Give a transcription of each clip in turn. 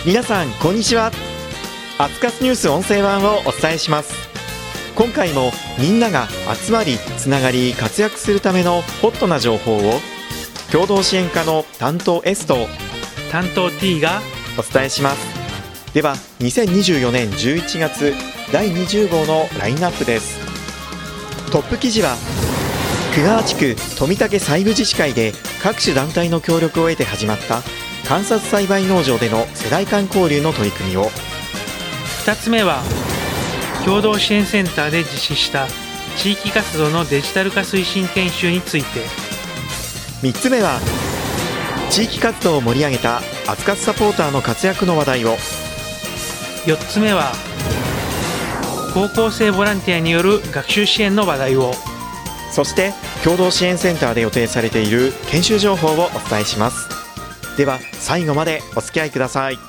皆さんこんにちは。アツカスニュース音声版をお伝えします。今回もみんなが集まりつながり活躍するためのホットな情報を共同支援課の担当 S と担当 T がお伝えします。では2024年11月第20号のラインナップです。トップ記事は久川地区富竹西部自治会で各種団体の協力を得て始まった観察栽培農場での世代間交流の取り組みを、 2つ目は共同支援センターで実施した地域活動のデジタル化推進研修について、 3つ目は地域活動を盛り上げたアツカスサポーターの活躍の話題を、 4つ目は高校生ボランティアによる学習支援の話題を、 そして共同支援センターで予定されている研修情報をお伝えします。では最後までお付き合いください。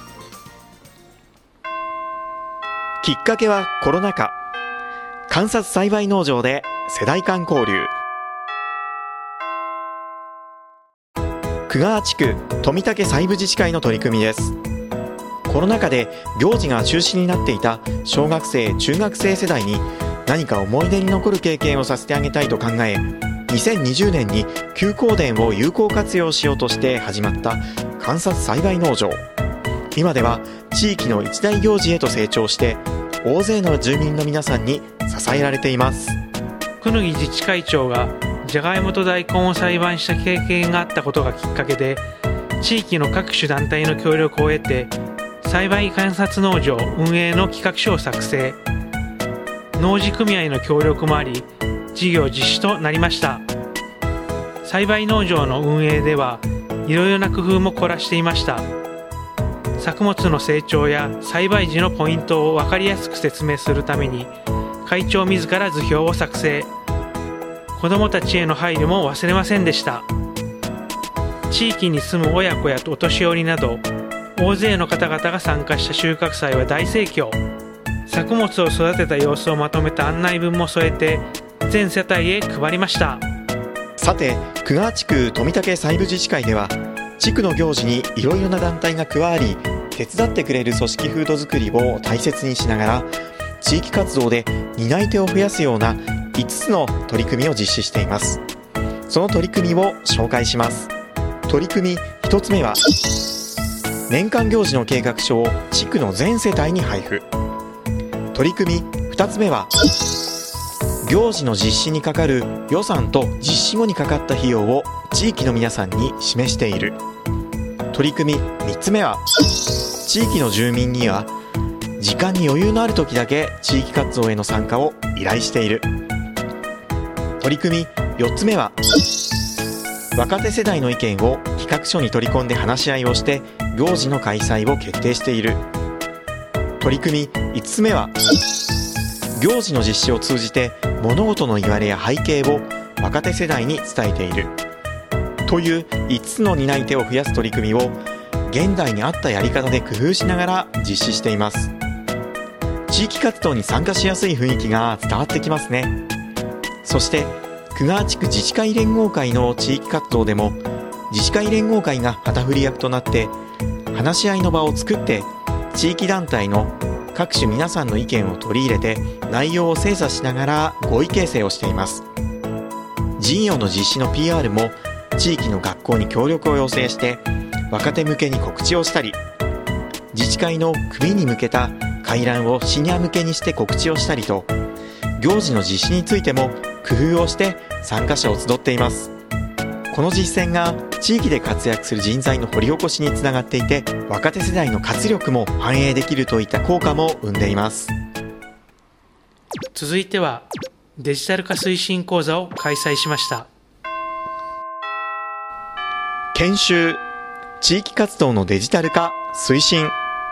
きっかけはコロナ禍、観察栽培農場で世代間交流。久川地区富竹西部自治会の取り組みです。コロナ禍で行事が中止になっていた小学生中学生世代に何か思い出に残る経験をさせてあげたいと考え、2020年に休耕田を有効活用しようとして始まった観察栽培農場。今では地域の一大行事へと成長して大勢の住民の皆さんに支えられています。 久野木自治会長がじゃがいもと大根を栽培した経験があったことがきっかけで、地域の各種団体の協力を得て栽培観察農場運営の企画書を作成。農事組合の協力もあり事業実施となりました。栽培農場の運営ではいろいろな工夫も凝らしていました。作物の成長や栽培時のポイントを分かりやすく説明するために会長自ら図表を作成。子どもたちへの配慮も忘れませんでした。地域に住む親子やお年寄りなど大勢の方々が参加した収穫祭は大盛況。作物を育てた様子をまとめた案内文も添えて全世帯へ配りました。 さて久川地区富竹西部自治会では地区の行事にいろいろな団体が加わり手伝ってくれる組織風土づくりを大切にしながら地域活動で担い手を増やすような5つの取り組みを実施しています。その取り組みを紹介します。取り組み1つ目は年間行事の計画書を地区の全世帯に配布。取り組み2つ目は行事の実施にかかる予算と実施後にかかった費用を地域の皆さんに示している。取り組み3つ目は地域の住民には時間に余裕のある時だけ地域活動への参加を依頼している。取り組み4つ目は若手世代の意見を企画書に取り込んで話し合いをして行事の開催を決定している。取り組み5つ目は行事の実施を通じて物事の言われや背景を若手世代に伝えているという5つの担い手を増やす取り組みを現代に合ったやり方で工夫しながら実施しています。地域活動に参加しやすい雰囲気が伝わってきますね。そして久川地区自治会連合会の地域活動でも自治会連合会が旗振り役となって話し合いの場を作って地域団体の各種皆さんの意見を取り入れて内容を精査しながら合意形成をしています。事業の実施の PR も地域の学校に協力を要請して若手向けに告知をしたり、自治会の組に向けた回覧をシニア向けにして告知をしたりと、行事の実施についても工夫をして参加者を集っています。この実践が地域で活躍する人材の掘り起こしにつながっていて、若手世代の活力も反映できるといった効果も生んでいます。 続いてはデジタル化推進講座を開催しました。 研修地域活動のデジタル化推進。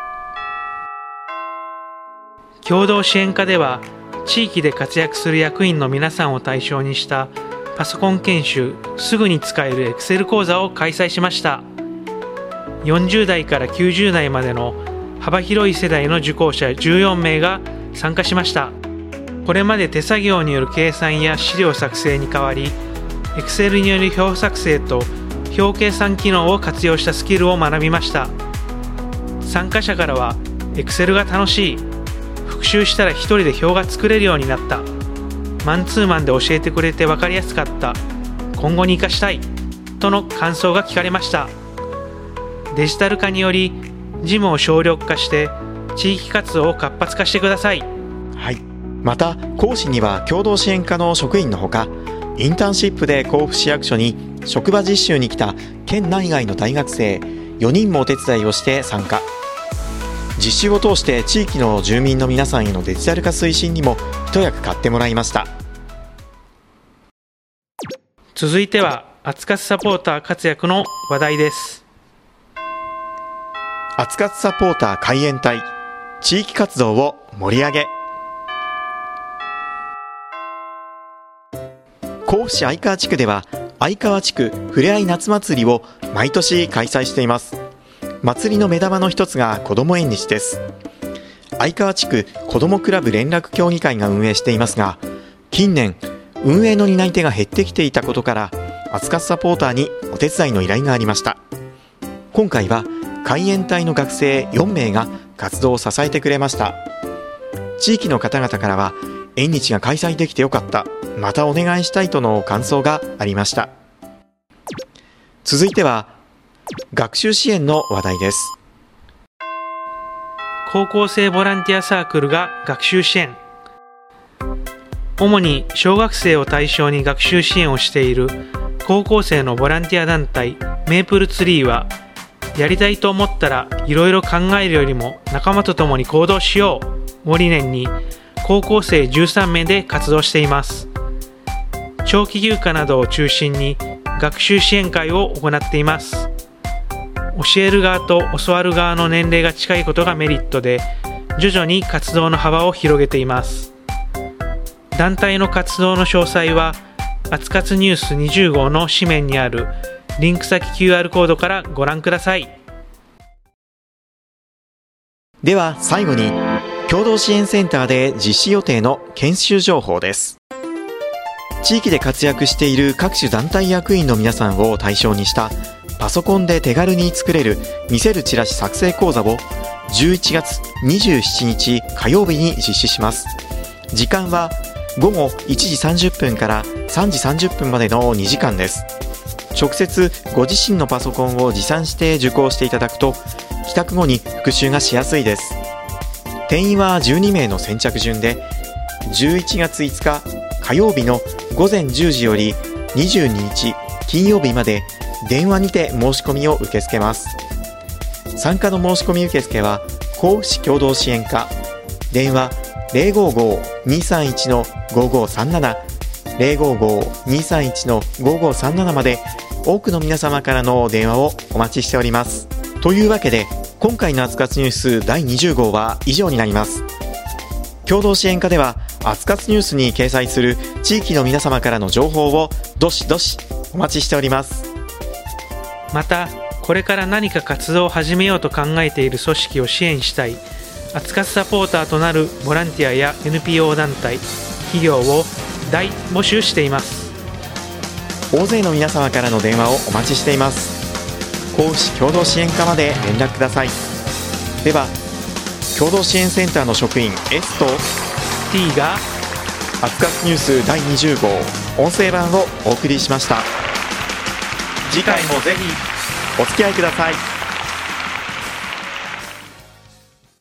共同支援課では地域で活躍する役員の皆さんを対象にしたパソコン研修すぐに使える Excel 講座を開催しました。40代から90代までの幅広い世代の受講者14名が参加しました。これまで手作業による計算や資料作成に代わり Excel による表作成と表計算機能を活用したスキルを学びました。 参加者からは Excel が楽しい、復習したら一人で表が作れるようになった、マンツーマンで教えてくれて分かりやすかった、今後に生かしたいとの感想が聞かれました。デジタル化により事務を省力化して地域活動を活発化してください。 はい、また講師には共同支援課の職員のほか、インターンシップで甲府市役所に職場実習に来た県内外の大学生4人もお手伝いをして参加。実習を通して地域の住民の皆さんへのデジタル化推進にも一役買ってもらいました。 続いては熱活サポーター活躍の話題です。 熱活サポーター海援隊、地域活動を盛り上げ。甲府市相川地区では相川地区ふれあい夏祭りを毎年開催しています。祭りの目玉の一つが子ども縁日です。相川地区子どもクラブ連絡協議会が運営していますが、近年運営の担い手が減ってきていたことから熱活サポーターにお手伝いの依頼がありました。今回は海援隊の学生4名が活動を支えてくれました。地域の方々からは縁日が開催できてよかった、またお願いしたいとの感想がありました。続いては学習支援の話題です。 高校生ボランティアサークルが学習支援。主に小学生を対象に学習支援をしている高校生のボランティア団体メープルツリーは、やりたいと思ったらいろいろ考えるよりも仲間と共に行動しようを理念に高校生13名で活動しています。長期休暇などを中心に学習支援会を行っています。教える側と教わる側の年齢が近いことがメリットで、徐々に活動の幅を広げています。団体の活動の詳細は熱活ニュース20号の紙面にあるリンク先 QR コードからご覧ください。 では最後に共同支援センターで実施予定の研修情報です。地域で活躍している各種団体役員の皆さんを対象にしたパソコンで手軽に作れる見せるチラシ作成講座を11月27日火曜日に実施します。時間は午後1時30分から3時30分までの2時間です。直接ご自身のパソコンを持参して受講していただくと帰宅後に復習がしやすいです。定員は12名の先着順で、11月5日火曜日の午前10時より22日金曜日まで電話にて申し込みを受け付けます。参加の申し込み受付は甲府市共同支援課、電話 055-231-5537 055-231-5537 まで多くの皆様からの電話をお待ちしております。というわけで今回の熱活ニュース第20号は以上になります。共同支援課では熱活ニュースに掲載する地域の皆様からの情報をどしどしお待ちしております。 またこれから何か活動を始めようと考えている組織を支援したい熱活サポーターとなるボランティアや NPO 団体、企業を大募集しています。 大勢の皆様からの電話をお待ちしています。甲府市共同支援課まで連絡ください。では共同支援センターの職員 S と T が熱活ニュース第20号音声版をお送りしました。次回もぜひお付き合いください。